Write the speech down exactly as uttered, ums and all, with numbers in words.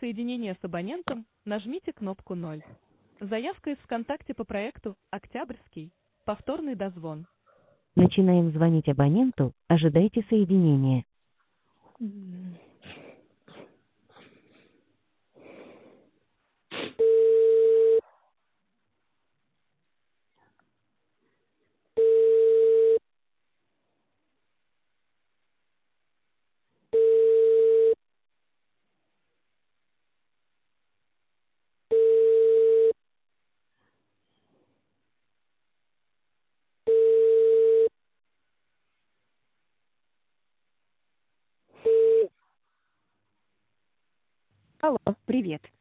соединения с абонентом, нажмите кнопку ноль. Заявка из ВКонтакте по проекту «Октябрьский». Повторный дозвон. Начинаем звонить абоненту. Ожидайте соединения. Алло, привет.